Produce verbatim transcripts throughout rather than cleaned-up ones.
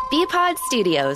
B-Pod Studios.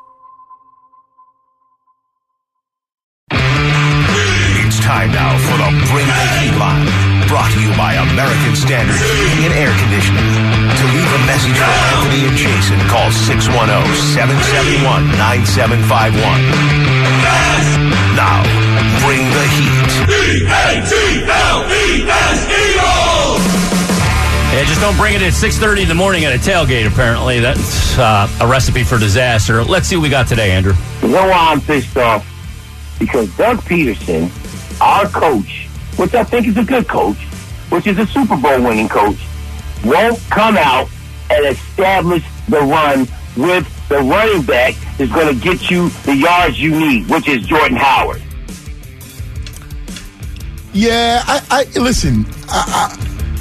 It's time now for the Bring the Heat line, brought to you by American Standard Heating and Air Conditioning. To leave a message for Anthony and Jason, call six one zero, seven seven one, nine seven five one. Now, bring the heat. E A T L E S, Eagles! Yeah, just don't bring it at six thirty in the morning at a tailgate, apparently. That's uh, a recipe for disaster. Let's see what we got today, Andrew. You know why I'm pissed off? Because Doug Peterson, our coach, which I think is a good coach, which is a Super Bowl winning coach, won't come out and establish the run with the running back that's going to get you the yards you need, which is Jordan Howard. Yeah, I, I listen, I,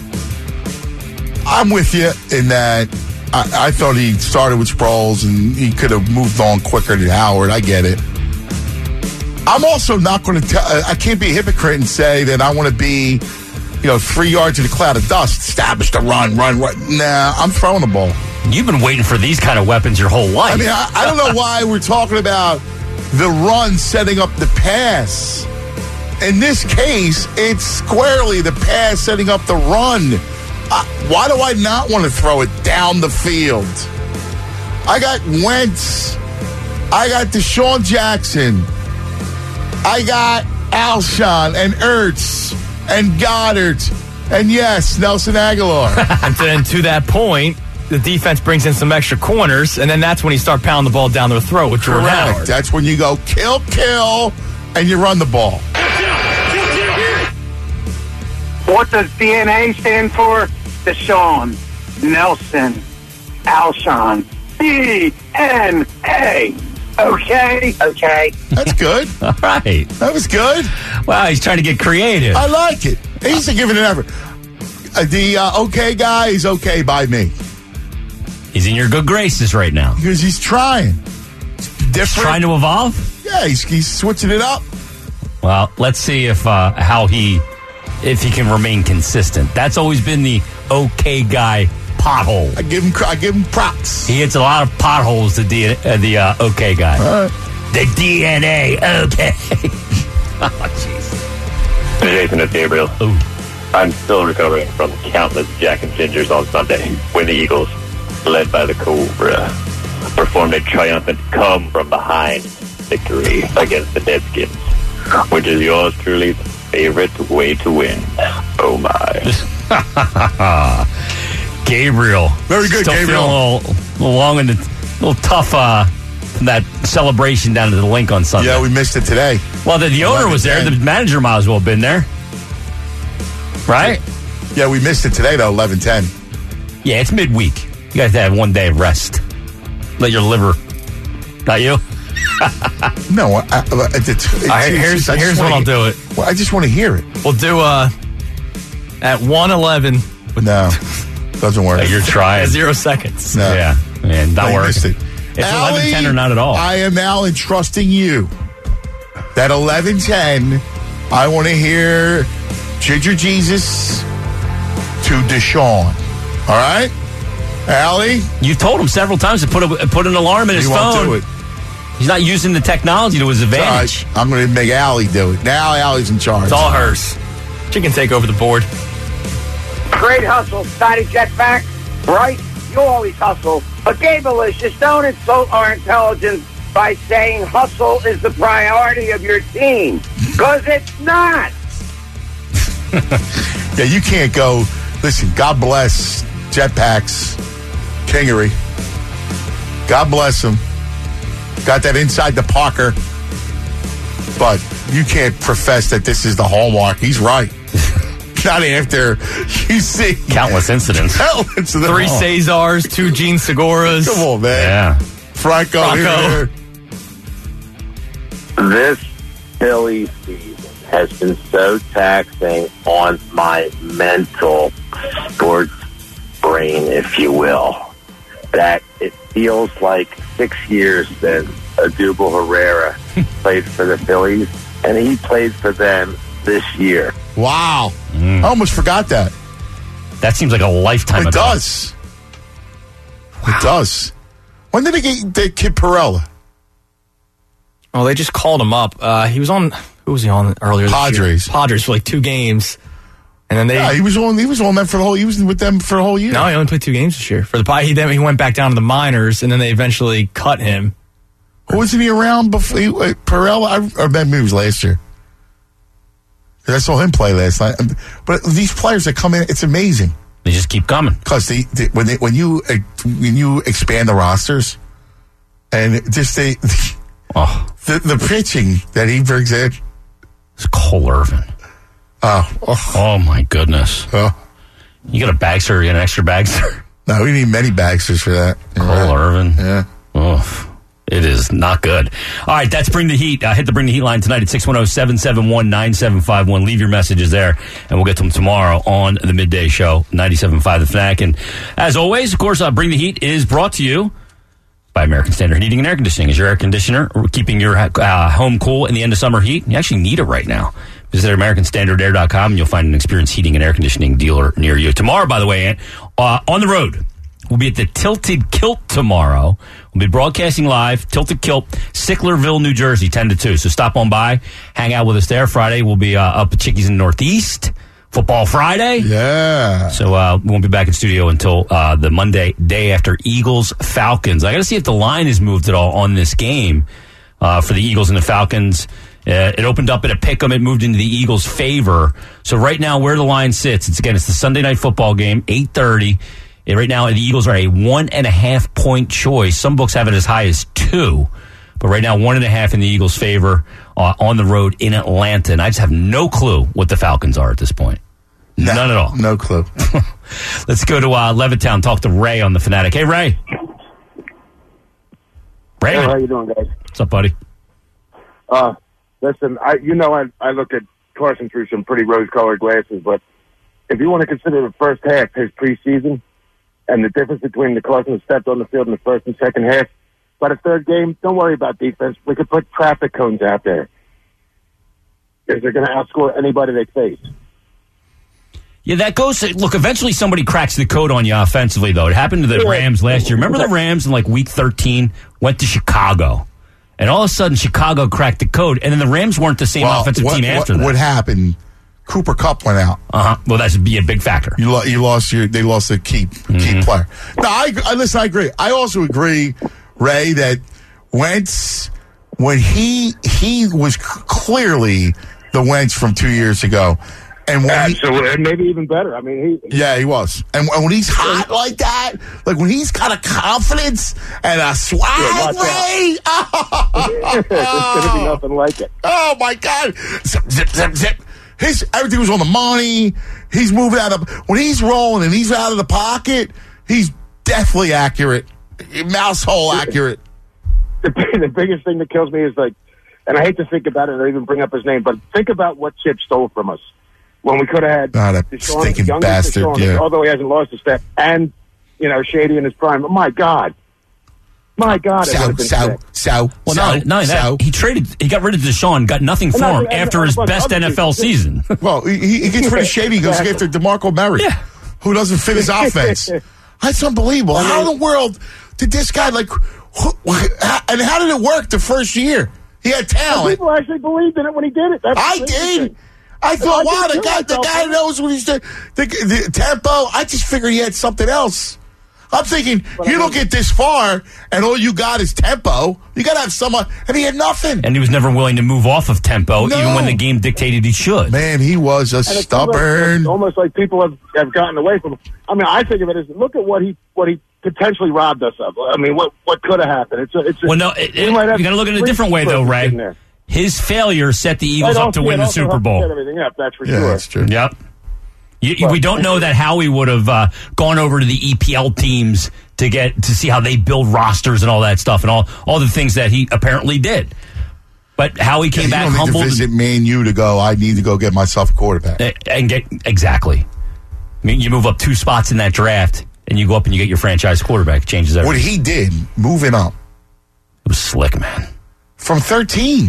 I, I'm with you in that I, I thought he started with Sproles and he could have moved on quicker than Howard. I get it. I'm also not going to tell, I can't be a hypocrite and say that I want to be, you know, three yards in a cloud of dust, establish the run, run, run. Nah, I'm throwing the ball. You've been waiting for these kind of weapons your whole life. I mean, I, I don't know why we're talking about the run setting up the pass. In this case, it's squarely the pass setting up the run. Uh, why do I not want to throw it down the field? I got Wentz. I got Deshaun Jackson. I got Alshon and Ertz and Goddard and, yes, Nelson Aguilar. And then to that point, the defense brings in some extra corners, and then that's when you start pounding the ball down their throat with Jordan Howard. That's when you go kill, kill, and you run the ball. What does D N A stand for? Deshaun, Nelson, Alshon, D N A. Okay, okay. That's good. All right. That was good. Wow, he's trying to get creative. I like it. He's giving it an effort. Uh, the uh, okay guy is okay by me. He's in your good graces right now. Because he's trying. It's different. He's trying to evolve? Yeah, he's, he's switching it up. Well, let's see if uh, how he if he can remain consistent. That's always been the okay guy pothole. I give him I give him props. He hits a lot of potholes, the D, uh, the uh, okay guy. All right. The D N A, okay. Oh, jeez. Jason, it's Gabriel. Ooh. I'm still recovering from countless Jack and Gingers on Sunday when the Eagles, led by the Cobra, performed a triumphant come from behind victory against the Deadskins, which is yours truly's favorite way to win. Oh my. Gabriel. Very good, Still Gabriel. Feeling a little, little long and a little tough uh, from that celebration down at the link on Sunday. Yeah, we missed it today. Well, the, the owner was there. The manager might as well have been there. Right? Yeah, we missed it today, though, eleven ten. Yeah, it's midweek. You guys have one day of rest. Let your liver. Not you? No, I, I, it's, it's, All right, here's I just here's what wanna I'll hear- do it. Well, I just want to hear it. We'll do uh at one eleven No, doesn't work. Like you're trying. zero seconds. No. Yeah, man, not No, you working. missed it. It's Allie, eleven ten or not at all. I am now entrusting you that eleven ten, I want to hear Ginger Jesus to Deshaun. All right? Allie? You've told him several times to put a, put an alarm in his He won't phone. do it. He's not using the technology to his All advantage. right, I'm going to make Allie do it. Now Allie's in charge. It's all hers. She can take over the board. Great hustle, Scotty Jetback. Right? You always hustle. But Gabalicious, don't insult our intelligence by saying hustle is the priority of your team. Because it's not. Yeah, you can't go. Listen, God bless Jetpacks, Kingery. God bless him. Got that inside the Parker. But you can't profess that this is the hallmark. He's right. Not after you see Countless incidents. Countless of them Three all. Cesars, two Gene Seguras. Come on, man. Yeah. Franco, Franco. here. This Philly season has been so taxing on my mental sports brain, if you will, that it feels like six years since Odubel Herrera played for the Phillies, and he played for them this year. Wow. I almost forgot that. That seems like a lifetime It ago. does. It does. When did they get the kid Perella? Oh, they just called him up. Uh, he was on. Who was he on earlier? Padres. This year? Padres for like two games, and then they. Yeah, he was on. He was on them for the whole. He was with them for the whole year. No, he only played two games this year for the Padres. He then he went back down to the minors, and then they eventually cut him. Wasn't he around before? He, uh, Perella, I, or maybe it was last year. I saw him play last night. But these players that come in, it's amazing. They just keep coming. Because they, they, when they, when you uh, when you expand the rosters, and just they, oh. the the pitching that he brings in, it's Cole Irvin. Oh, oh, oh my goodness! Oh. You got a Bagster, you got an extra Bagster. No, we need many Bagsters for that. Cole right. Irvin. Yeah. Oh. It is not good. All right, that's Bring the Heat. Uh, hit the Bring the Heat line tonight at six one zero, seven seven one, nine seven five one. Leave your messages there, and we'll get to them tomorrow on the Midday Show, ninety-seven point five The Fanatic. And as always, of course, uh, Bring the Heat is brought to you by American Standard Heating and Air Conditioning. Is your air conditioner keeping your uh, home cool in the end of summer heat? You actually need it right now. Visit American Standard Air dot com, and you'll find an experienced heating and air conditioning dealer near you. Tomorrow, by the way, Ant, uh, on the road. We'll be at the Tilted Kilt tomorrow. We'll be broadcasting live, Tilted Kilt, Sicklerville, New Jersey, ten to two. So stop on by, hang out with us there. Friday, we'll be uh, up at Chickies in the Northeast. Football Friday. Yeah. So uh, we won't be back in studio until uh, the Monday, day after Eagles-Falcons. I got to see if the line has moved at all on this game uh, for the Eagles and the Falcons. Uh, it opened up at a pick 'em. It moved into the Eagles' favor. So right now, where the line sits, it's again, it's the Sunday night football game, eight thirty. Right now, the Eagles are a one and a half point choice. Some books have it as high as two, but right now, one and a half in the Eagles' favor uh, on the road in Atlanta. And I just have no clue what the Falcons are at this point. No, None at all. No clue. Let's go to uh, Levittown. Talk to Ray on the Fanatic. Hey, Ray. Ray, hey, how you doing, guys? What's up, buddy? Uh, listen, I you know I I look at Carson through some pretty rose-colored glasses, but if you want to consider the first half his preseason. And the difference between the Carson who stepped on the field in the first and second half. By the third game, don't worry about defense. We could put traffic cones out there. Because they're going to outscore anybody they face. Yeah, that goes to, look, eventually somebody cracks the code on you offensively, though. It happened to the yeah. Rams last year. Remember the Rams in like week thirteen went to Chicago. And all of a sudden, Chicago cracked the code. And then the Rams weren't the same well, offensive what, team after what, that. What happened? Cooper Kupp went out. Uh huh. Well, that should be a big factor. You, lo- you lost your. They lost a key mm-hmm. key player. No, I, I listen. I agree. I also agree, Ray, that Wentz, when he he was c- clearly the Wentz from two years ago, and when absolutely, and maybe even better. I mean, he yeah, he was. And when he's hot like that, like when he's got a confidence and a swag, yeah, Ray, oh, it's gonna be nothing like it. Oh my God! Zip, zip, zip, zip. His everything was on the money. He's moving out of when he's rolling and he's out of the pocket. He's definitely accurate, mouse hole accurate. The, the biggest thing that kills me is like, and I hate to think about it or even bring up his name, but think about what Chip stole from us when we could have had oh, that Deshaun, stinking bastard. Deshaun, yeah. although he hasn't lost a step, and you know Shady in his prime. Oh, my God. My God, so, it so, sick. so, well, so, not, not so. that. He traded, he got rid of Deshaun, got nothing for him after his best N F L season. Well, he, he gets rid of Shady, he goes after DeMarco Murray, yeah. who doesn't fit his offense. That's unbelievable. How in the world did this guy, like, who, and how did it work the first year? He had talent. People actually believed in it when he did it. That's I did. I thought, wow, the guy, the guy knows what he's doing. The, the tempo, I just figured he had something else. I'm thinking, but you I mean, don't get this far, and all you got is tempo. You got to have someone, and he had nothing. And he was never willing to move off of tempo, no. even when the game dictated he should. Man, he was a stubborn. Like, almost like people have, have gotten away from him. I mean, I think of it as, look at what he what he potentially robbed us of. I mean, what what could have happened? It's a, it's a, well, no, it, it, you got to look at it a different way, though, Ray. His failure set the Eagles up to win the Super Bowl. Set everything up, that's for yeah, sure. That's true. Yep. You, we don't know that Howie would have uh, gone over to the E P L teams to get to see how they build rosters and all that stuff and all, all the things that he apparently did. But Howie came yeah, back you don't humbled. Need to visit Man U to go, I need to go get myself a quarterback. And get exactly. I mean, you move up two spots in that draft and you go up and you get your franchise quarterback. It changes everything. What he did, moving up. It was slick, man. From thirteen.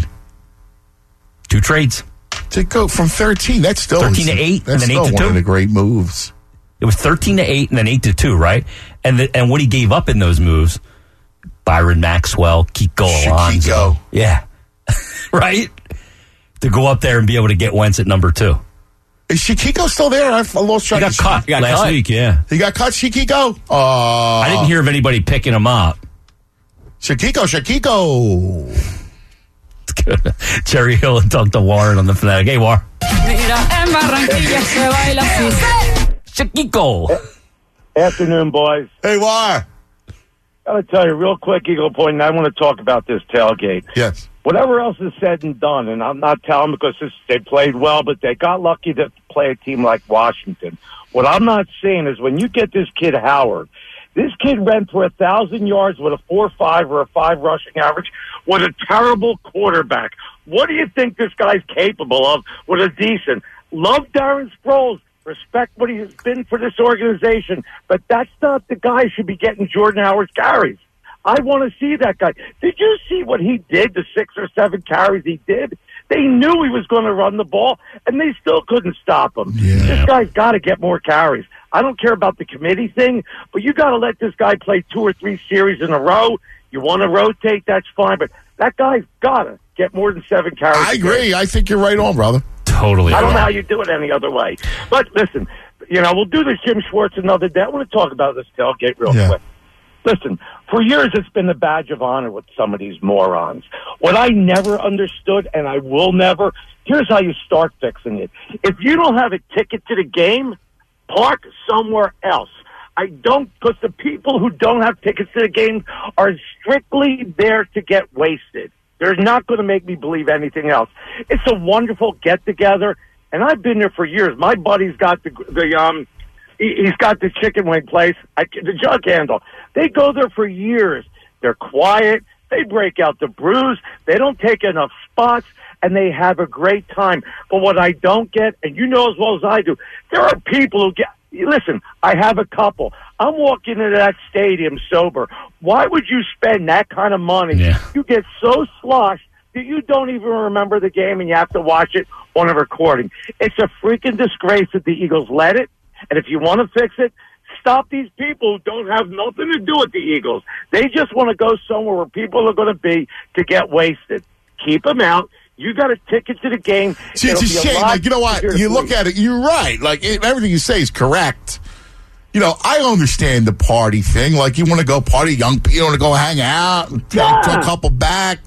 Two trades. To go from thirteen, that's still thirteen to eight, that's and then still eight to one two. Of the great moves. It was thirteen to eight, and then eight to two, right? And the, and what he gave up in those moves, Byron Maxwell, Kiko Alonso. Kiko. Yeah. Right? To go up there and be able to get Wentz at number two. Is Shikiko still there? I lost track. He got of cut He got last cut. week, yeah. He got cut, Shikiko? Oh. I didn't hear of anybody picking him up. Shikiko, Shikiko. It's good. Jerry Hill and Doug DeWarren on the Fanatic. Hey, War. Shikiko. Afternoon, boys. Hey, War. Gotta tell you real quick, Eagle Point, and I want to talk about this tailgate. Yes. Whatever else is said and done, and I'm not telling because this, they played well, but they got lucky to play a team like Washington. What I'm not saying is when you get this kid Howard, this kid ran for a thousand yards with a four five or a five rushing average with a terrible quarterback. What do you think this guy's capable of with a decent? Love Darren Sproles. Respect what he's been for this organization, but that's not the guy who should be getting Jordan Howard's carries. I want to see that guy. Did you see what he did, the six or seven carries he did? They knew he was going to run the ball, and they still couldn't stop him. Yeah. This guy's got to get more carries. I don't care about the committee thing, but you got to let this guy play two or three series in a row. You want to rotate, that's fine, but that guy's got to get more than seven carries. I agree. I think you're right on, brother. Totally. I don't know right. how you do it any other way. But listen, you know, we'll do this Jim Schwartz another day. I want to talk about this tailgate real Yeah. quick. Listen, for years it's been a badge of honor with some of these morons. What I never understood, and I will never, here's how you start fixing it. If you don't have a ticket to the game, park somewhere else. I don't, because the people who don't have tickets to the game are strictly there to get wasted. They're not going to make me believe anything else. It's a wonderful get-together, and I've been there for years. My buddy's got the, the um, he, he's got the chicken wing place, I, the jug handle. They go there for years. They're quiet. They break out the brews. They don't take enough spots, and they have a great time. But what I don't get, and you know as well as I do, there are people who get, listen, I have a couple. I'm walking into that stadium sober. Why would you spend that kind of money? Yeah. You get so sloshed that you don't even remember the game and you have to watch it on a recording. It's a freaking disgrace that the Eagles let it. And if you want to fix it, stop these people who don't have nothing to do with the Eagles. They just want to go somewhere where people are going to be to get wasted. Keep them out. You got a ticket to the game. See, it's It'll a be shame. lot Like, you know what? easier to You look please. at it, you're right. Like, it, everything you say is correct. You know, I understand the party thing. Like, you want to go party, young people, you want to go hang out, and Yeah. talk to a couple back.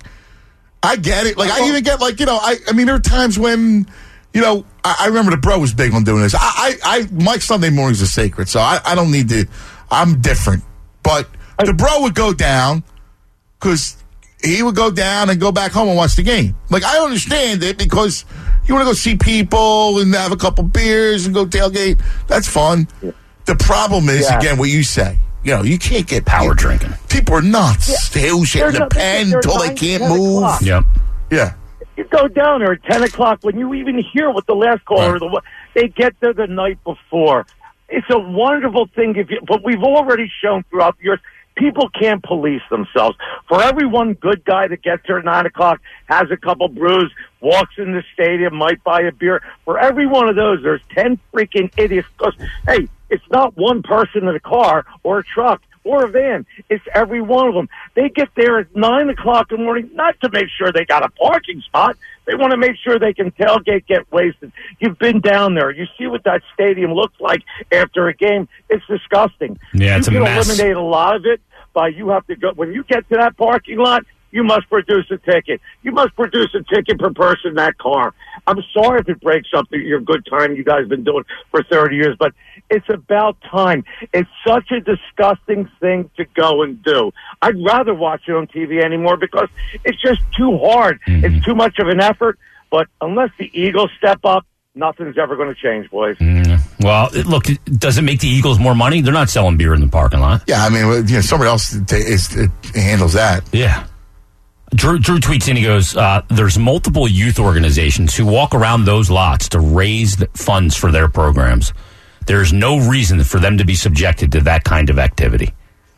I get it. Like, I even get, like, you know, I, I mean, there are times when, you know, I, I remember the bro was big on doing this. I, I, I my Sunday mornings are sacred, so I, I don't need to, I'm different. But the bro would go down because he would go down and go back home and watch the game. Like, I understand it because you want to go see people and have a couple beers and go tailgate. That's fun. Yeah. The problem is, Yeah. again, what you say. You know, you can't get Power people, drinking. People are nuts. Yeah. They'll shit in the They're pen not- until they they're can't nine, ten move. o'clock. Yep. Yeah. You go down there at ten o'clock when you even hear what the last caller, Right. the one- they get there the night before. It's a wonderful thing, if you, but we've already shown throughout the years, people can't police themselves. For every one good guy that gets there at nine o'clock, has a couple brews, walks in the stadium, might buy a beer, for every one of those, there's ten freaking idiots. Because, hey, it's not one person in a car or a truck or a van. It's every one of them. They get there at nine o'clock in the morning, not to make sure they got a parking spot. They want to make sure they can tailgate, get wasted. You've been down there. You see what that stadium looks like after a game. It's disgusting. Yeah, it's a you can mess. eliminate a lot of it by you have to go. When you get to that parking lot, you must produce a ticket. You must produce a ticket per person in that car. I'm sorry if it breaks up your good time you guys have been doing for thirty years, but it's about time. It's such a disgusting thing to go and do. I'd rather watch it on T V anymore because it's just too hard. Mm-hmm. It's too much of an effort. But unless the Eagles step up, nothing's ever going to change, boys. Mm. Well, it- look, it- does it make the Eagles more money? They're not selling beer in the parking lot. Yeah, I mean, you know, somebody else ta- is, it handles that. Yeah. Drew, Drew tweets in, he goes, uh, there's multiple youth organizations who walk around those lots to raise the funds for their programs. There's no reason for them to be subjected to that kind of activity.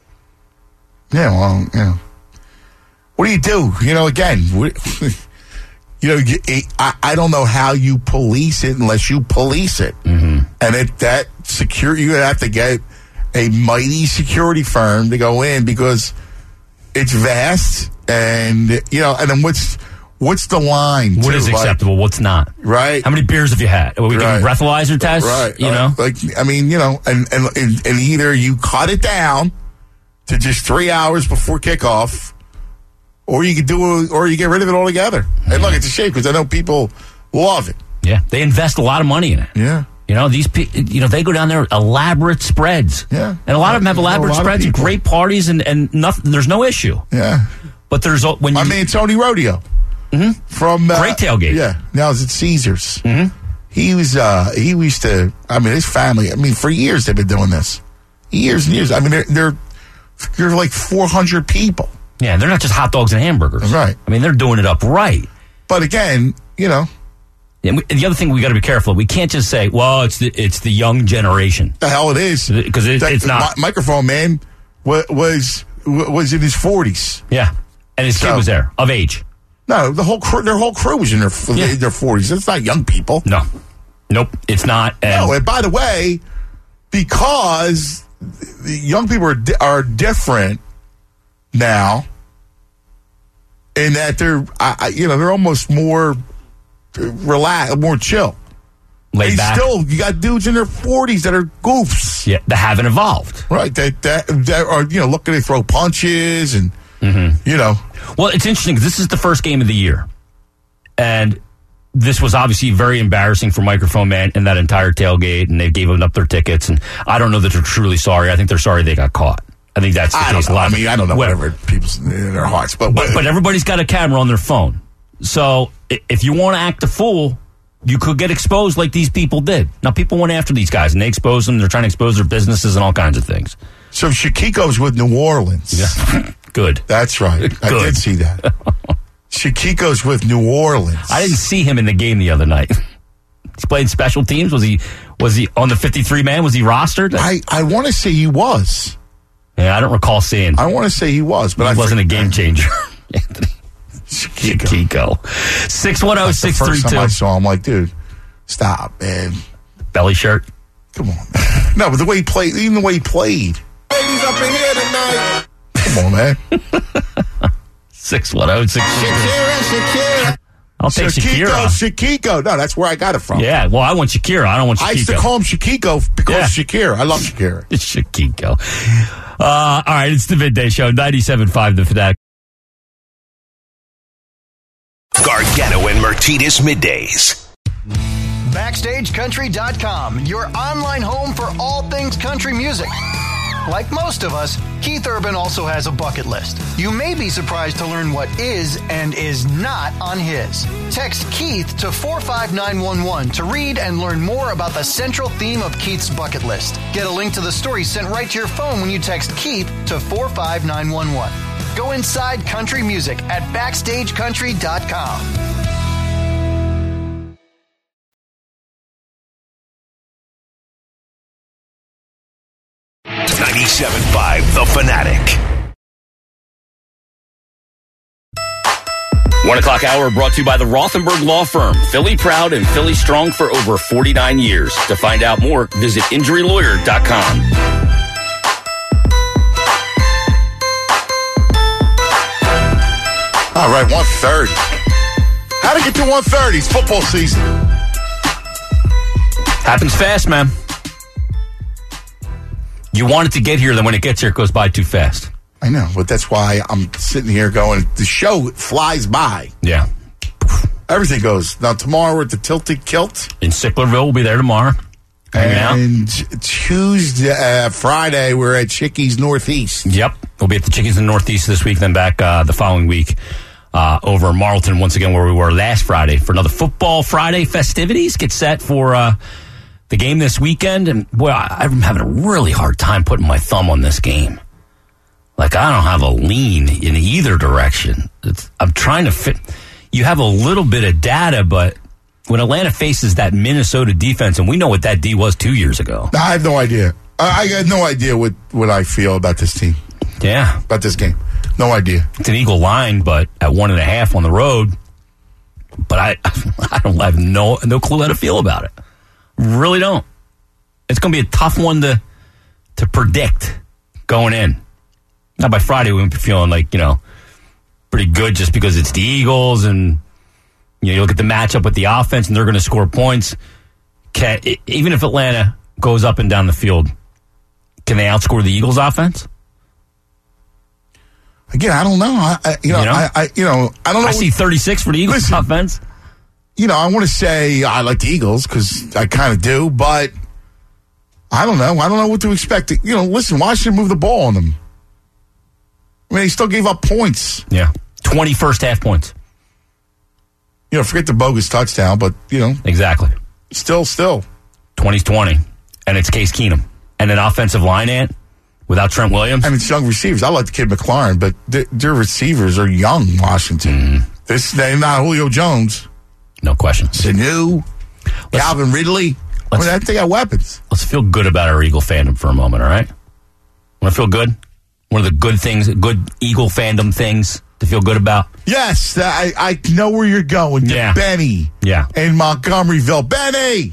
Yeah, well, you know, what do you do? You know, again, what, you know, you, I, I don't know how you police it unless you police it. Mm-hmm. And it, that secure, you have to get a mighty security firm to go in because it's vast, and you know, and then what's what's the line? What too? is Like, acceptable? What's not? right? How many beers have you had? Are we Right. giving breathalyzer tests? Right. You Uh, know? like I mean, you know, and, and and and either you cut it down to just three hours before kickoff, or you could do, or you get rid of it altogether. And look, it's a shame because I know people love it. Yeah. They invest a lot of money in it. Yeah. You know, these pe- you know, they go down there, elaborate spreads. Yeah. And a lot of them have A elaborate lot of spreads and people. great parties, and, and nothing, there's no issue. Yeah. But there's, a- when you. I mean, Tony Rodeo from uh, Great tailgate. Yeah, now it's at Caesars. Mm-hmm. He was uh, he used to. I mean, his family. I mean, for years they've been doing this, years and years. I mean, they're they're, they're like four hundred people. yeah, they're not just hot dogs and hamburgers. Right. I mean, they're doing it up right. But again, you know, And we, the other thing we got to be careful. We can't just say, "Well, it's the it's the young generation," the hell it is because it, That- it's not. mi- microphone man was was was in his forties. Yeah, and his kid So- was there of age. No, the whole crew, their whole crew was in their Yeah. their forties. It's not young people. No, nope, it's not. And No, and by the way, because the young people are di- are different now, in that they're, I, I, you know, they're almost more relaxed, more chill. laid They back. still, you got dudes in their forties that are goofs, yeah, they haven't evolved. right? That that, that are you know looking to throw punches and you know. Well, it's interesting. 'Cause this is the first game of the year, and this was obviously very embarrassing for Microphone Man and that entire tailgate, and they gave them up their tickets. And I don't know that they're truly sorry. I think they're sorry they got caught. I think that's the I case. don't know. A lot I of- mean, I don't know whatever. whatever people's in their hearts, but But, but everybody's got a camera on their phone. So i- if you want to act a fool, you could get exposed like these people did. Now, people went after these guys, and they exposed them. They're trying to expose their businesses and all kinds of things. so Shakiko's with New Orleans. Yeah. Good. That's right. I Good. did see that. Shakiko's with New Orleans. I didn't see him in the game the other night. He's playing special teams. Was he was he on the fifty-three man? Was he rostered? I, I want to say he was. yeah, I don't recall seeing. I want to say he was, but He I wasn't a forget- game changer. Anthony Shakiko. Kiko. six one zero, That's the six three first time I two. saw him, like, dude, stop, man. Belly shirt. Come on. No, but the way he played, even the way he played. Ladies up in here tonight. Come on, man. six one zero, six three two. Shakira, Shakira. I'll take Shakiko, Shakira. Shakiko. No, that's where I got it from. Yeah, well, I want Shakira. I don't want Shakiko. I used to call him Shakiko because Yeah. Shakira. I love Shakira. It's Shakiko. Uh, all right, it's the Midday Show, ninety-seven point five The Fanatic. Gargano and Martinez Middays. Backstage Country dot com, your online home for all things country music. Like most of us, Keith Urban also has a bucket list. You may be surprised to learn what is and is not on his. Text Keith to four five nine one one to read and learn more about the central theme of Keith's bucket list. Get a link to the story sent right to your phone when you text Keith to four five nine one one. Go inside country music at Backstage Country dot com. ninety-seven point five The Fanatic. One o'clock hour brought to you by the Rothenberg Law Firm. Philly proud and Philly strong for over forty-nine years. To find out more, visit injury lawyer dot com. All right, one thirty. How to get to one thirty? It's football season. Happens fast, man. You want it to get here, then when it gets here, it goes by too fast. I know, but that's why I'm sitting here going, the show flies by. Yeah. Everything goes. Now, tomorrow we're at the Tilted Kilt. In Sicklerville, we'll be there tomorrow. Hanging out. And Tuesday, uh, Friday, we're at Chickies Northeast. Yep. We'll be at the Chickies in the Northeast this week, then back uh, the following week uh, over in Marlton, once again, where we were last Friday for another Football Friday festivities. Get set for uh, the game this weekend. And, boy, I, I'm having a really hard time putting my thumb on this game. Like, I don't have a lean in either direction. It's, I'm trying to fit. You have a little bit of data, but when Atlanta faces that Minnesota defense, and we know what that D was two years ago. I have no idea. I, I got no idea what, what I feel about this team, Yeah. about this game. No idea. It's an eagle line, but at one and a half on the road. But I, I don't I have no no clue how to feel about it. Really don't. It's going to be a tough one to to predict going in. Now, by Friday, we would be feeling like, you know, pretty good just because it's the Eagles and, you know, you look at the matchup with the offense and they're going to score points. Can, even if Atlanta goes up and down the field, can they outscore the Eagles offense? Again, I don't know. I, I you know, you know? I, I, you know, I don't know. I see thirty-six for the Eagles listen, offense. You know, I want to say I like the Eagles because I kind of do, but I don't know. I don't know what to expect. You know, listen, Washington moved the ball on them. I mean, they still gave up points. Yeah, twenty first half points. You know, forget the bogus touchdown, but you know, exactly. Still, still, twenty's twenty, and it's Case Keenum and an offensive line ant. Without Trent Williams? I mean, it's young receivers. I like the kid McLaurin, but their, their receivers are young, Washington. Mm. This they're not Julio Jones. No question. Sanu, let's, Calvin Ridley. I mean, I think they got weapons. Let's feel good about our Eagle fandom for a moment, all right? Want to feel good? One of the good things, good Eagle fandom things to feel good about? Yes, I, I know where you're going. To yeah. Benny. Yeah. In Montgomeryville. Benny!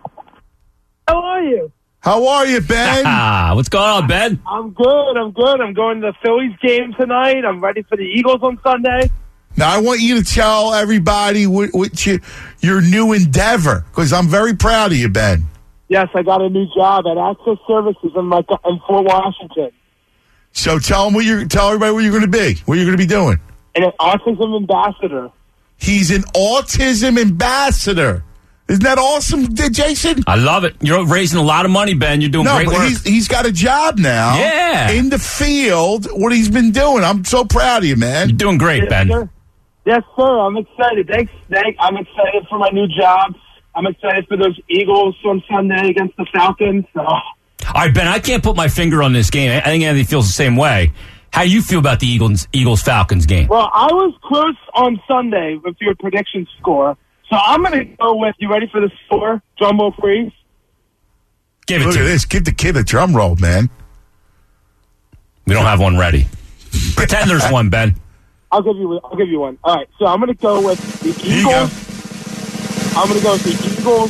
How are you? How are you, Ben? What's going on, Ben? I'm good. I'm good. I'm going to the Phillies game tonight. I'm ready for the Eagles on Sunday. Now, I want you to tell everybody what, what you, your new endeavor, because I'm very proud of you, Ben. Yes, I got a new job at Access Services in, my, in Fort Washington. So tell them what you're, tell everybody what you're going to be, what you're going to be doing. And an autism ambassador. He's an autism ambassador. Isn't that awesome, Jason? I love it. You're raising a lot of money, Ben. You're doing no, great but work. He's, he's got a job now. Yeah. In the field, what he's been doing. I'm so proud of you, man. You're doing great, yes, Ben. Sir. Yes, sir. I'm excited. Thanks, Nick. I'm excited for my new job. I'm excited for those Eagles on Sunday against the Falcons. Oh. All right, Ben, I can't put my finger on this game. I think Anthony feels the same way. How do you feel about the Eagles Eagles-Falcons game? Well, I was close on Sunday with your prediction score. So I'm going to go with, you ready for the score? Drum roll, please. Give it Look to at me. this. Give the kid a drum roll, man. We don't have one ready. Pretend there's one, Ben. I'll give you. I'll give you one. All right. So I'm going to go with the Eagles. I'm going to go with the Eagles.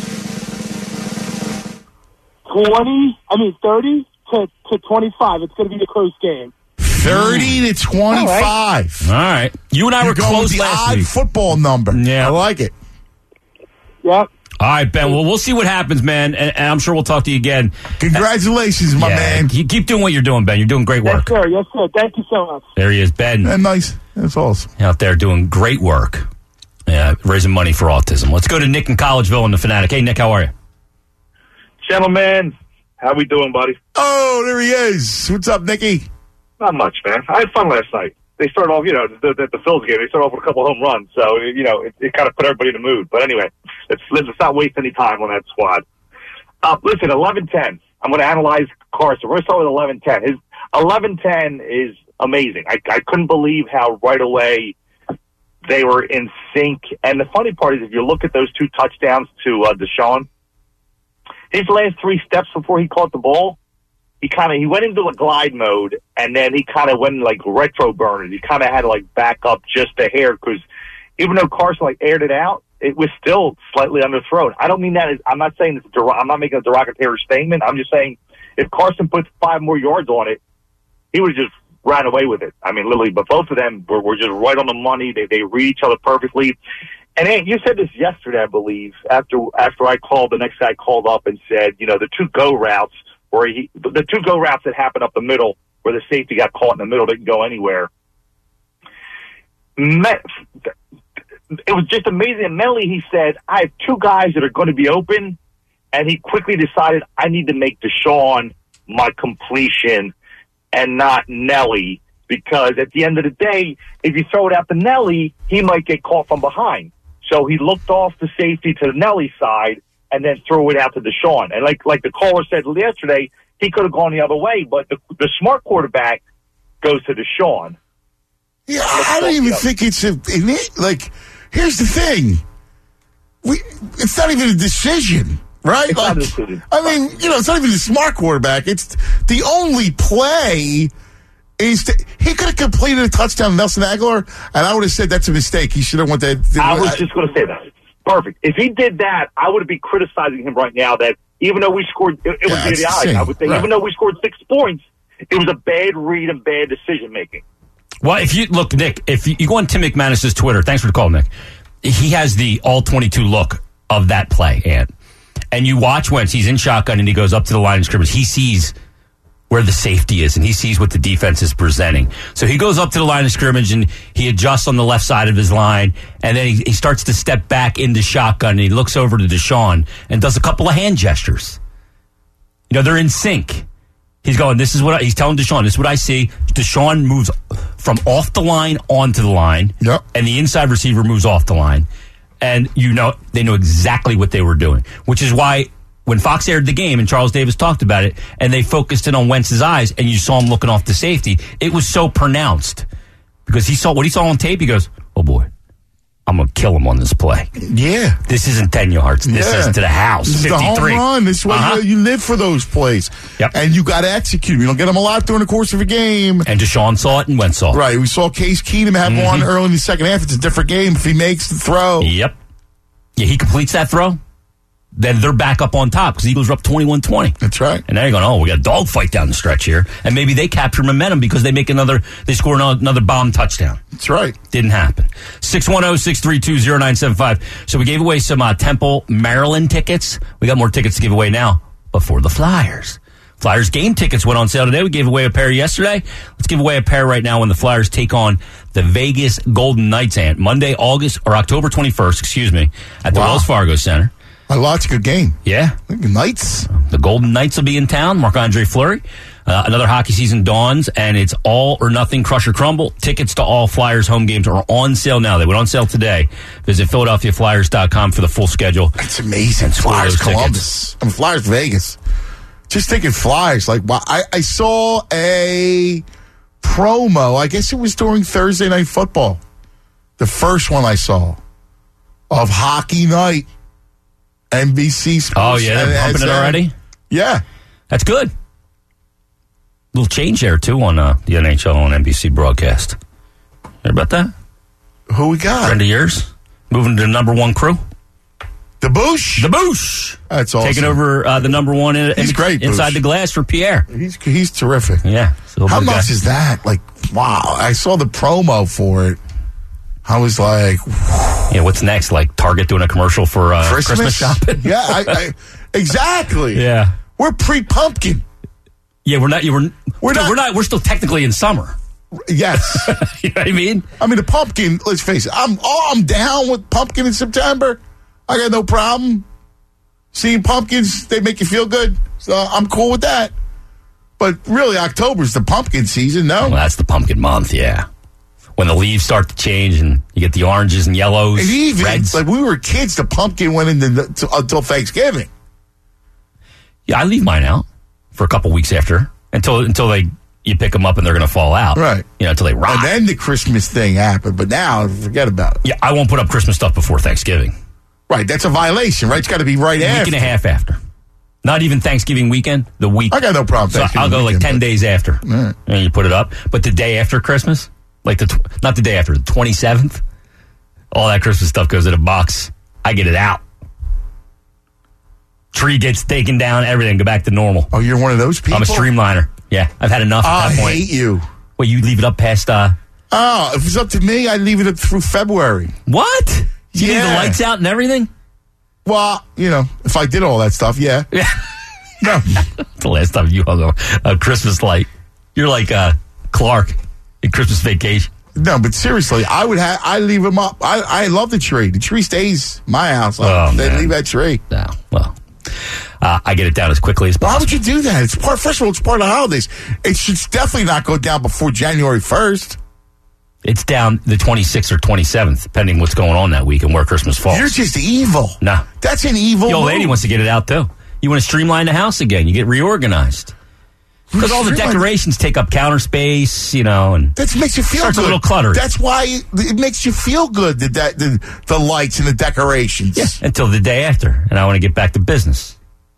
Twenty. I mean thirty to to twenty-five. It's going to be a close game. Thirty to twenty-five. All right. All right. You and I You're were going close with the last odd week. football number. Yeah, I like it. Yep. All right, Ben. Well, we'll see what happens, man, and, and I'm sure we'll talk to you again. Congratulations, my yeah, man. You keep doing what you're doing, Ben. You're doing great work. Yes, sir. Yes, sir. Thank you so much. There he is, Ben. And nice. That's awesome. Out there doing great work. Yeah, raising money for autism. Let's go to Nick in Collegeville in the Fanatic. Hey, Nick, how are you? Gentlemen, how we doing, buddy? Oh, there he is. What's up, Nicky? Not much, man. I had fun last night. They started off, you know, the, the, the Phillies game. They started off with a couple home runs, so you know it, it kind of put everybody in the mood. But anyway, let's let's not waste any time on that squad. Uh, listen, eleven ten. I'm going to analyze Carson. We're going to start with eleven ten. His eleven ten is amazing. I, I couldn't believe how right away they were in sync. And the funny part is, if you look at those two touchdowns to uh, Deshaun, his last three steps before he caught the ball, he kind of he went into a glide mode, and then he kind of went like retro burners. He kind of had to like back up just a hair because even though Carson like aired it out, it was still slightly underthrown. I don't mean that as, I'm not saying it's der- I'm not making a derogatory statement. I'm just saying if Carson puts five more yards on it, he would have just ran away with it. I mean, literally. But both of them were, were just right on the money. They they read each other perfectly. And Ant, you said this yesterday, I believe, after after I called. The next guy called up and said, you know, the two go routes. Where he, the two go routes that happened up the middle, where the safety got caught in the middle, didn't go anywhere. It was just amazing. And mentally, he said, I have two guys that are going to be open, and he quickly decided, I need to make Deshaun my completion and not Nelly, because at the end of the day, if you throw it out to Nelly, he might get caught from behind. So he looked off the safety to the Nelly side, and then throw it out to Deshaun. And like like the caller said yesterday, he could have gone the other way, but the, the smart quarterback goes to Deshaun. Yeah, I don't even think it's a, in it, like, here's the thing. We It's not even a decision, right? It's like, not a decision. I mean, you know, it's not even a smart quarterback. It's the only play is to, he could have completed a touchdown to Nelson Aguilar, and I would have said that's a mistake. He should have went that. I was just going to say that. Perfect. If he did that, I would be criticizing him right now that even though we scored, it, it Yeah, would be it's the odds. insane. I would say, Right. even though we scored six points, It was a bad read and bad decision making. Well, if you look, Nick, if you, you go on Tim McManus's Twitter, thanks for the call, Nick. He has the all twenty-two look of that play, Ant. And you watch Wentz, he's in shotgun and he goes up to the line of scrimmage. He sees where the safety is and he sees what the defense is presenting. So he goes up to the line of scrimmage and he adjusts on the left side of his line, and then he, he starts to step back into shotgun and he looks over to Deshaun and does a couple of hand gestures. You know, they're in sync. He's going, this is what I, he's telling Deshaun, this is what I see. Deshaun moves from off the line onto the line, yep. and the inside receiver moves off the line. And you know, they know exactly what they were doing, which is why when Fox aired the game and Charles Davis talked about it, and they focused in on Wentz's eyes, and you saw him looking off the safety, it was so pronounced because he saw what he saw on tape. He goes, oh boy, I'm going to kill him on this play. Yeah. This isn't ten yards. This yeah. is to the house. This is the home run. This is what uh-huh. you, you live for those plays. Yep. And you got to execute. You don't get them a lot during the course of a game. And Deshaun saw it and Wentz saw it. Right. We saw Case Keenum have mm-hmm. one early in the second half. It's a different game if he makes the throw. Yep. Yeah, he completes that throw. Then they're back up on top because Eagles are up twenty-one twenty. That's right. And now you're going, oh, we got a dogfight down the stretch here. And maybe they capture momentum because they make another, they score another, another bomb touchdown. That's right. Didn't happen. six one zero, six three two, zero nine seven five. So we gave away some uh, Temple, Maryland tickets. We got more tickets to give away now before the Flyers. Flyers game tickets went on sale today. We gave away a pair yesterday. Let's give away a pair right now when the Flyers take on the Vegas Golden Knights, Ant. Monday, August, or October twenty-first, excuse me, at the wow. Wells Fargo Center. A lot's a good game. Yeah. Knights. The Golden Knights will be in town. Marc-Andre Fleury. Uh, another hockey season dawns, and it's all or nothing, crush or crumble. Tickets to all Flyers home games are on sale now. They went on sale today. Visit Philadelphia Flyers dot com for the full schedule. That's amazing. Flyers Columbus. I mean, Flyers Vegas. Just thinking Flyers. Like, wow. I, I saw a promo. I guess it was during Thursday Night Football. The first one I saw of Hockey Night. N B C Sports. Oh, yeah, they're pumping it already? Yeah. That's good. Little change there, too, on uh, the N H L on N B C broadcast. Heard about that? Who we got? Friend of yours. Moving to the number one crew. The Boosh. The Boosh. That's awesome. Taking over uh, the number one in, he's in, great, inside Boosh. the glass for Pierre. He's he's terrific. Yeah. How much guy. is that? Like, wow. I saw the promo for it. I was like, yeah, what's next? Like Target doing a commercial for uh, Christmas? Christmas shopping? Yeah, I, I, exactly. Yeah, we're pre-pumpkin. Yeah, we're not. You were. We're not. We're not. We're still technically in summer. Yes. You know what I mean? I mean, the pumpkin. Let's face it. I'm. Oh, I'm down with pumpkin in September. I got no problem seeing pumpkins. They make you feel good, so I'm cool with that. But really, October's the pumpkin season. No, well, that's the pumpkin month. Yeah. When the leaves start to change and you get the oranges and yellows, and even, reds. Like we were kids, the pumpkin went into the, to, until Thanksgiving. Yeah, I leave mine out for a couple weeks after until until they you pick them up and they're going to fall out. Right. You know, until they rot. And then the Christmas thing happened, but now forget about it. Yeah, I won't put up Christmas stuff before Thanksgiving. Right, that's a violation, right? It's got to be right a after. A week and a half after. Not even Thanksgiving weekend, the week. I got no problem. So I'll go weekend, like ten but... days after. Right. And you put it up. But the day after Christmas, like the, tw- not the day after, the twenty-seventh, all that Christmas stuff goes in a box. I get it out. Tree gets taken down, everything, go back to normal. Oh, you're one of those people? I'm a streamliner. Yeah, I've had enough at that I point. hate you. Well, you leave it up past, uh... Oh, if it's up to me, I'd leave it up through February. What? You yeah. leave the lights out and everything? Well, you know, if I did all that stuff, yeah. Yeah. No. The last time you hung a, a Christmas light. You're like uh, Clark in Christmas Vacation. No, but seriously, I would have. I leave them up. I I love the tree. The tree stays my house. Oh, they man. leave that tree. No, well, uh, I get it down as quickly as possible. Why would you do that? It's part. First of all, it's part of the holidays. It should definitely not go down before January first. It's down the twenty-sixth or twenty-seventh, depending what's going on that week and where Christmas falls. You're just evil. No, that's an evil. The old move. lady wants to get it out too. You want to streamline the house again. You get reorganized. Because all the decorations take up counter space, you know, and that makes you feel starts good. a little cluttery. That's why it, it makes you feel good, the, de- the the lights and the decorations. Yeah, until the day after, and I want to get back to business.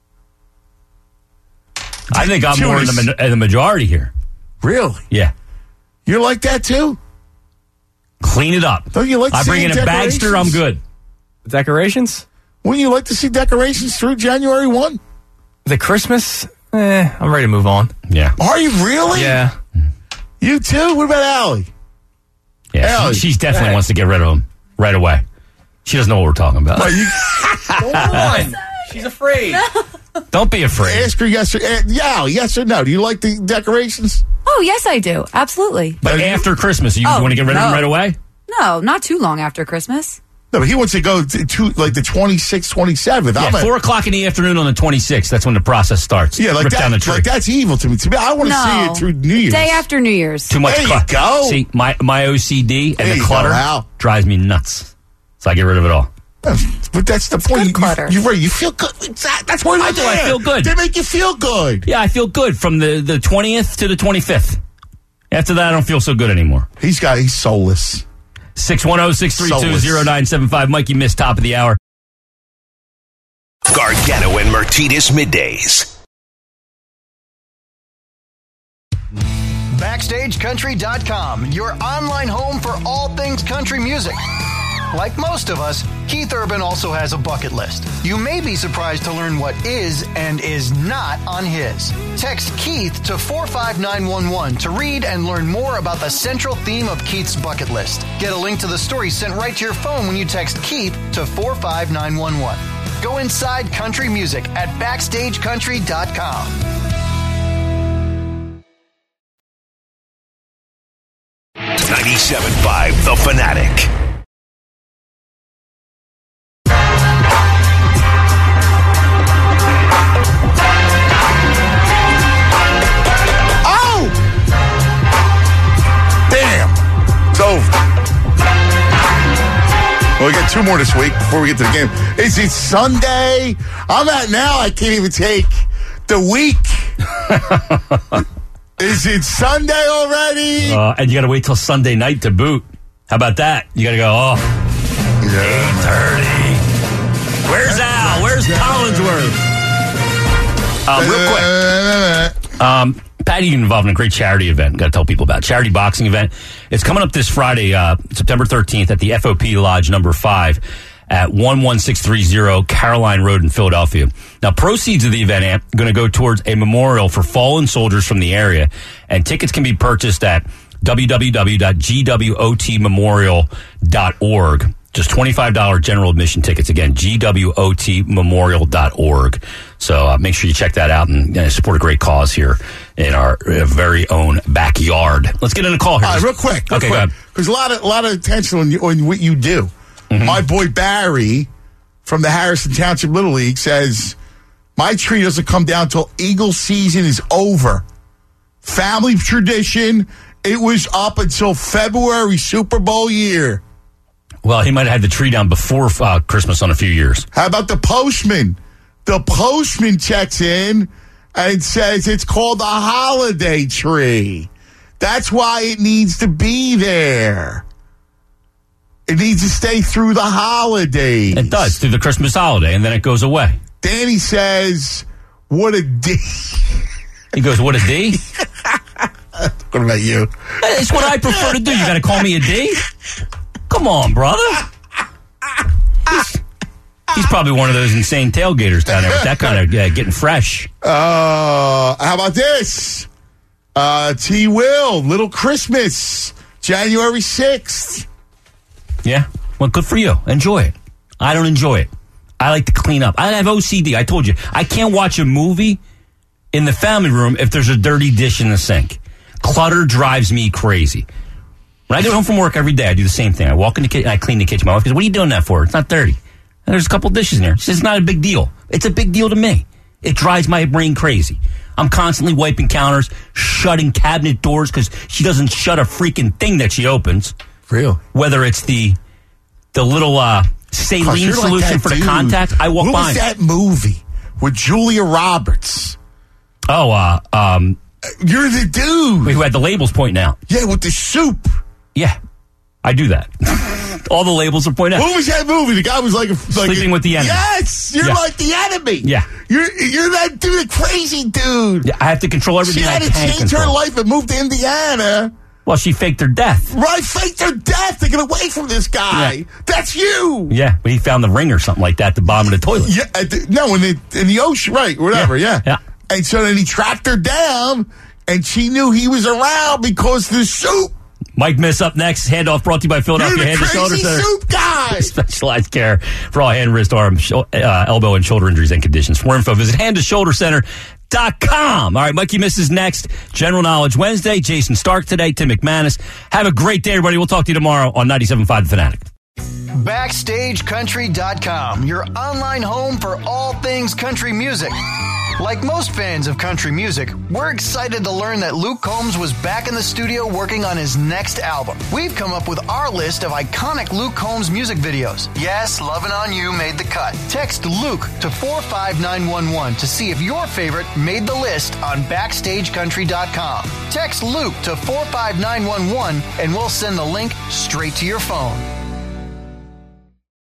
I think I'm more in the, in the majority here. Really? Yeah. You're like that too? Clean it up. Don't you like I bring in a decorations? Bagster, I'm good. Decorations? Wouldn't you like to see decorations through January first? The Christmas? Eh, I'm ready to move on. Yeah. Are you really? Yeah. You too? What about Allie? Yeah, Allie. she, she definitely wants to get rid of him right away. She doesn't know what we're talking about. Well, you, Go on. She's afraid. Don't be afraid. ask her yes or uh, yeah, yes or no. Do you like the decorations? Oh, yes, I do. Absolutely. But after Christmas, you Oh, want to get rid of no. him right away? No, not too long after Christmas. No, but he wants to go to, to like the twenty-sixth, twenty-seventh. Yeah, I'm a- four o'clock in the afternoon on the twenty-sixth. That's when the process starts. yeah, like Rip that, down the tree. like that's evil to me. To me, I want to No. see it through New Year's. Day after New Year's. Too much There you clutter. go. See, my, my O C D and There the you go, clutter Al. drives me nuts. So I get rid of it all. But that's the point. good You, clutter. you, you're right. You feel good. Exact- That's why I you're do. I there. feel good. They make you feel good. Yeah, I feel good from the, the twentieth to the twenty-fifth. After that, I don't feel so good anymore. He's got. He's soulless. six one zero, six three two, zero nine seven five. Mike, you missed top of the hour. Gargano and Martinez middays. Backstage Country dot com, your online home for all things country music. Like most of us, Keith Urban also has a bucket list. You may be surprised to learn what is and is not on his. Text Keith to four five nine one one to read and learn more about the central theme of Keith's bucket list. Get a link to the story sent right to your phone when you text Keith to four five nine one one. Go inside country music at Backstage Country dot com. ninety-seven point five The Fanatic. Oh! Damn. It's over. Well, we got two more this week before we get to the game. Is it Sunday? I'm at now. I can't even take the week. Is it Sunday already? Uh, and you got to wait till Sunday night to boot. How about that? You got to go, oh, eight thirty. Where's Al? Where's Collinsworth? Um, real quick. Um, Patty, you involved in a great charity event. Got to tell people about it. Charity boxing event. It's coming up this Friday, uh, September thirteenth at the F O P Lodge number five at one one six three zero Caroline Road in Philadelphia. Now, proceeds of the event are going to go towards a memorial for fallen soldiers from the area, and tickets can be purchased at w w w dot g w o t memorial dot org. Just twenty-five dollars general admission tickets. Again, g w o t memorial dot org. So uh, make sure you check that out and uh, support a great cause here in our uh, very own backyard. Let's get in a call here. All right, real quick. Real Okay, quick. go ahead. There's a lot of, lot of attention on, you, on what you do. Mm-hmm. My boy Barry from the Harrison Township Little League says, my tree doesn't come down till Eagle season is over. Family tradition. It was up until February Super Bowl year. Well, he might have had the tree down before uh, Christmas on a few years. How about the postman? The postman checks in and says it's called a holiday tree. That's why it needs to be there. It needs to stay through the holidays. It does, through the Christmas holiday, and then it goes away. Danny says, what a D. He goes, what a D? What about you? It's what I prefer to do. You got to call me a D? Come on, brother. He's, he's probably one of those insane tailgaters down there with that kind of uh, getting fresh. Uh, how about this? Uh, T. Will, Little Christmas, January sixth. Yeah? Well, good for you. Enjoy it. I don't enjoy it. I like to clean up. I have O C D. I told you. I can't watch a movie in the family room if there's a dirty dish in the sink. Clutter drives me crazy. When I get home from work every day, I do the same thing. I walk in the kitchen, I clean the kitchen. My wife goes, what are you doing that for? It's not dirty. And there's a couple dishes in there. She says, it's not a big deal. It's a big deal to me. It drives my brain crazy. I'm constantly wiping counters, shutting cabinet doors because she doesn't shut a freaking thing that she opens. Real. Whether it's the the little uh, saline You're like solution that for the dude. contacts, I walk what by. What was that movie with Julia Roberts? Oh, uh, um... You're the dude. Who had the labels pointing out. Yeah, with the soup. Yeah, I do that. All the labels are pointing out. What was that movie? The guy was like, a, like Sleeping a, with the enemy. Yes, you're Yeah. like the enemy. Yeah. You're you're that dude, the crazy dude. Yeah, I have to control everything She I had to can change control. her life and move to Indiana. Well, she faked her death. Right, faked her death to get away from this guy. Yeah. That's you. Yeah, but he found the ring or something like that at the bottom of the toilet. Yeah, at the, no, in the in the ocean, right? Whatever. Yeah. Yeah. And so then he tracked her down, and she knew he was around because the soup. Mike Miss up next. Handoff brought to you by Philadelphia You're the Hand and Shoulder crazy Center. soup guy. Specialized care for all hand, wrist, arm, sh- uh, elbow, and shoulder injuries and conditions. For more info, visit hand to shoulder center dot com. All right, Mikey Miss is next. General Knowledge Wednesday. Jason Stark today. Tim McManus. Have a great day, everybody. We'll talk to you tomorrow on ninety-seven point five The Fanatic. Backstage Country dot com, your online home for all things country music. Like most fans of country music, we're excited to learn that Luke Combs was back in the studio working on his next album. We've come up with our list of iconic Luke Combs music videos. Yes, Lovin' On You made the cut. Text Luke to four five nine one one to see if your favorite made the list on Backstage Country dot com. Text Luke to four five nine one one and we'll send the link straight to your phone.